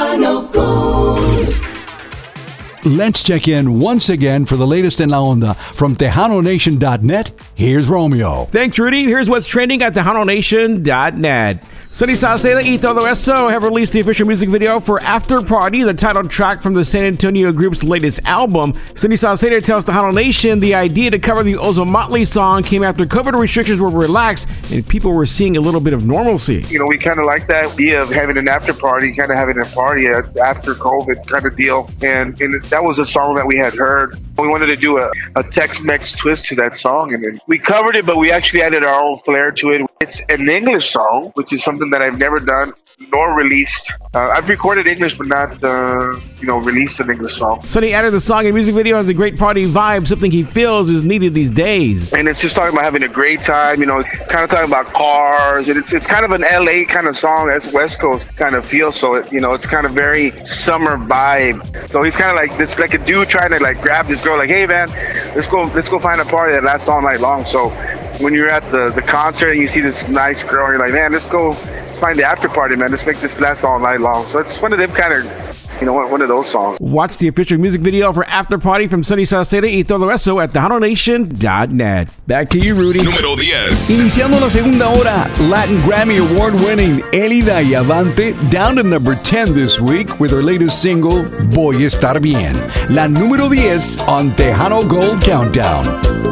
Tejano Gold. Let's check in once again for the latest in La Onda from TejanoNation.net. Here's Romeo. Thanks, Rudy. Here's what's trending at TejanoNation.net. Sonny Salcedo y Todo Eso have released the official music video for After Party, the title track from the San Antonio group's latest album. Sonny Salcedo tells Tejano Nation the idea to cover the Ozomatli song came after COVID restrictions were relaxed and people were seeing a little bit of normalcy. You know, we kind of like that idea of having an after party, kind of having a party after COVID kind of deal. And that was a song that we had heard. We wanted to do a Tex-Mex twist to that song, and then we covered it, but we actually added our own flair to it. It's an English song, which is something that I've never done nor released. I've recorded English, but not, released an English song. Sonny added the song and music video has a great party vibe, something he feels is needed these days. And it's just talking about having a great time, kind of talking about cars. And it's kind of an LA kind of song, that's West Coast kind of feel. So, it's kind of very summer vibe. So he's kind of like this, like a dude trying to like grab this girl, like, hey man, let's go find a party that lasts all night long. So when you're at the concert and you see this nice girl, you're like, man, let's find the after party, man. Let's make this last all night long. So it's one of them kind of, one of those songs. Watch the official music video for After Party from Sonny Salcedo y Todo Eso at TejanoNation.net. Back to you, Rudy. Número 10. Iniciando la segunda hora, Latin Grammy Award-winning Elida y Avante down to number 10 this week with her latest single, Voy a Estar Bien. La número 10 on Tejano Gold Countdown.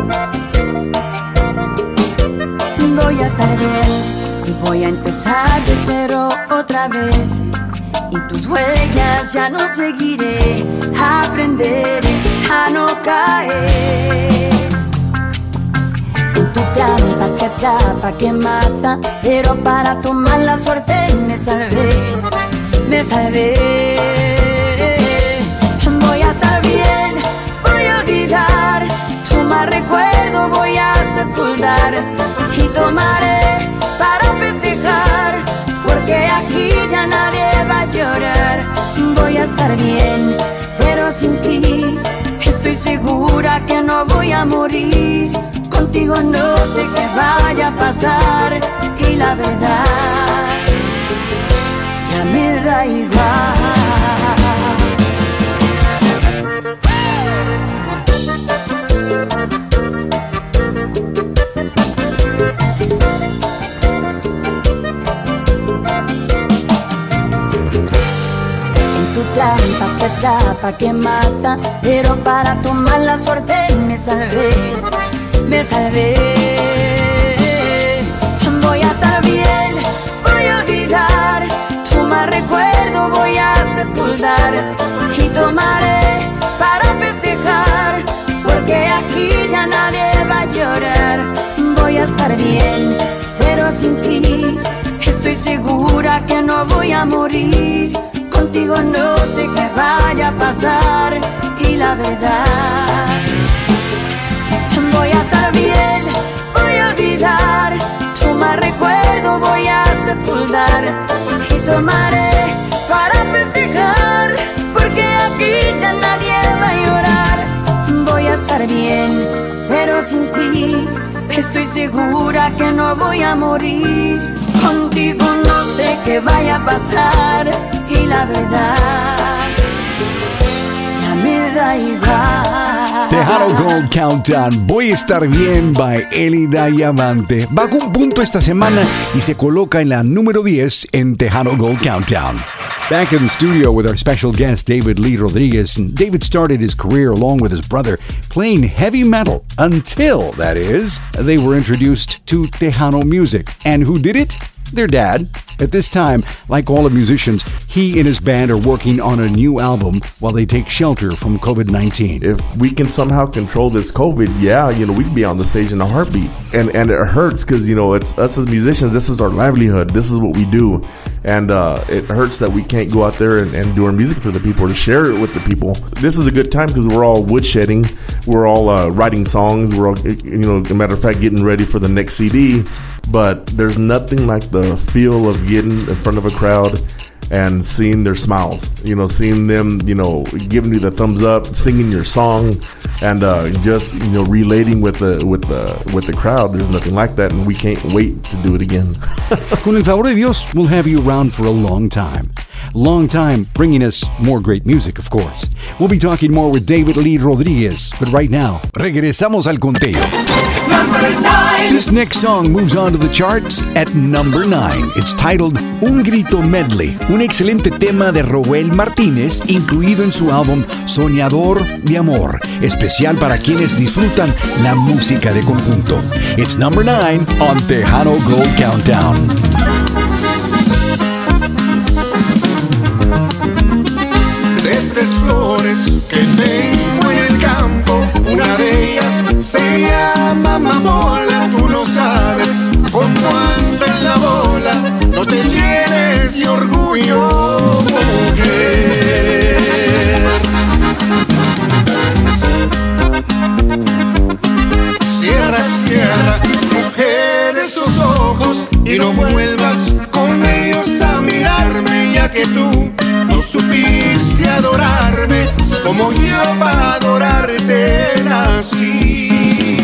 Voy a estar bien, voy a empezar de cero otra vez. Y tus huellas ya no seguiré, aprenderé a no caer. En tu trampa que atrapa, que mata, pero para tomar la suerte me salvé. Voy a estar bien, voy a olvidar, tu mal recuerdo voy a sepultar. Y tomaré para festejar, porque aquí ya nadie va a llorar. Voy a estar bien, pero sin ti estoy segura que no voy a morir. Contigo no sé qué vaya a pasar, y la verdad ya me da igual. Trampa que atrapa, que mata, pero para tomar la suerte me salvé. Voy a estar bien, voy a olvidar, tu mal recuerdo voy a sepultar. Y tomaré para festejar, porque aquí ya nadie va a llorar. Voy a estar bien, pero sin ti estoy segura que no voy a morir. Contigo no sé qué vaya a pasar, y la verdad voy a estar bien, voy a olvidar, tu mal recuerdo voy a sepultar. Y tomaré para festejar, porque aquí ya nadie va a llorar. Voy a estar bien, pero sin ti estoy segura que no voy a morir. Contigo no sé qué vaya a pasar, y la verdad ya me da igual. Tejano Gold Countdown, Voy a Estar Bien by Elida y Avante. Bajó un punto esta semana y se coloca en la número 10 en Tejano Gold Countdown. Back in the studio with our special guest, David Lee Rodriguez. David started his career along with his brother playing heavy metal until, that is, they were introduced to Tejano music. And who did it? Their dad. At this time, like all the musicians, he and his band are working on a new album while they take shelter from COVID-19. If we can somehow control this COVID, we'd be on the stage in a heartbeat. And it hurts because, it's us as musicians, this is our livelihood. This is what we do. And it hurts that we can't go out there and do our music for the people or to share it with the people. This is a good time because we're all woodshedding. We're all writing songs. We're all, as a matter of fact, getting ready for the next CD. But there's nothing like the feel of getting in front of a crowd and seeing their smiles, seeing them, giving you the thumbs up, singing your song, and just relating with the crowd. There's nothing like that, and we can't wait to do it again. Con el favor de Dios, we'll have you around for a long time. long time bringing us more great music, of course. We'll be talking more with David Lee Rodriguez, but right now, regresamos al conteo. Number 9. This next song moves on to the charts at number 9. It's titled Un Grito Medley, un excelente tema de Roel Martínez, incluido en su álbum Soñador de Amor, especial para quienes disfrutan la música de conjunto. It's number 9 on Tejano Gold Countdown. De 3 flores que tengo en el campo, una de ellas se llama amapola. Tú no sabes cómo anda en la bola, no te llenes de orgullo, mujer. Cierra, cierra, mujer, esos ojos y no vuelvas con ellos a mirarme, ya que tú no supiste adorarme como yo para adorarte nací.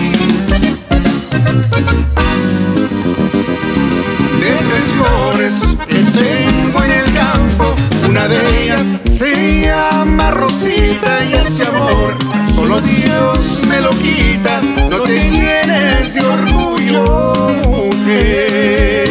De 3 flores que tengo en el campo, una de ellas se llama Rosita, y ese amor solo Dios me lo quita. No te llenes de orgullo, mujer.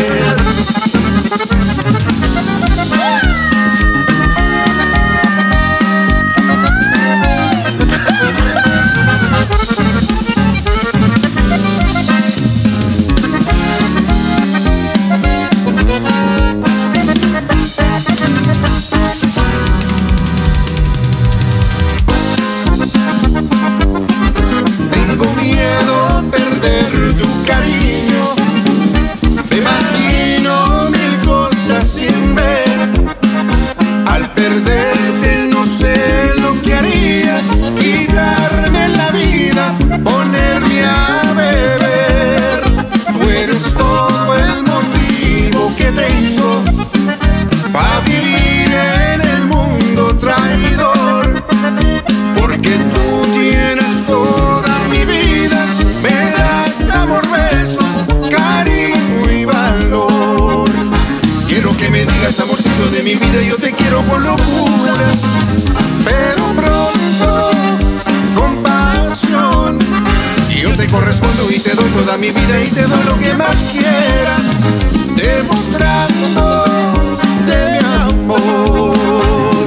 De mi vida yo te quiero con locura, pero pronto con pasión. Yo te correspondo y te doy toda mi vida y te doy lo que más quieras, demostrando de mi amor.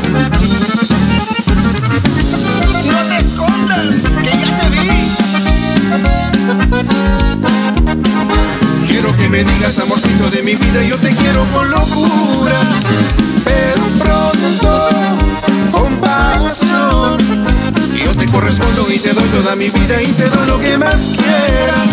No te escondas, que ya te vi. Quiero que me digas, amorcito de mi vida, yo te quiero con locura, pero pronto con pasión. Yo te correspondo y te doy toda mi vida y te doy lo que más quieras,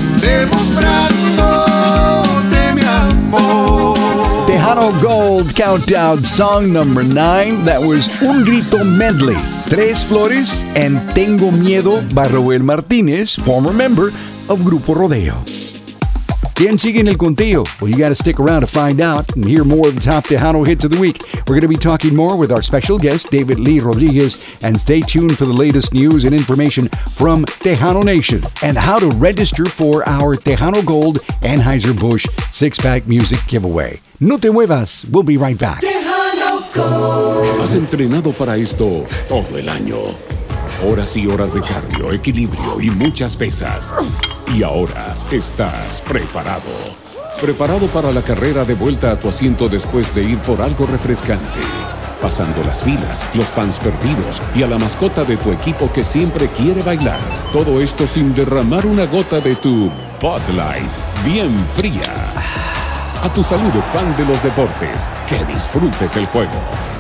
demostrándote mi amor. Tejano Gold Countdown song number 9. That was Un Grito Medley. 3 flores and Tengo Miedo by Roel Martínez, former member of Grupo Rodeo. ¿Quién sigue en el conteo? Well, you got to stick around to find out and hear more of the top Tejano hits of the week. We're going to be talking more with our special guest, David Lee Rodriguez, and stay tuned for the latest news and information from Tejano Nation and how to register for our Tejano Gold Anheuser-Busch 6-pack music giveaway. No te muevas. We'll be right back. Tejano Gold. Has entrenado para esto todo el año. Horas y horas de cardio, equilibrio y muchas pesas. Y ahora estás preparado. Preparado para la carrera de vuelta a tu asiento después de ir por algo refrescante. Pasando las filas, los fans perdidos y a la mascota de tu equipo que siempre quiere bailar. Todo esto sin derramar una gota de tu Bud Light bien fría. A tu salud, fan de los deportes, que disfrutes el juego.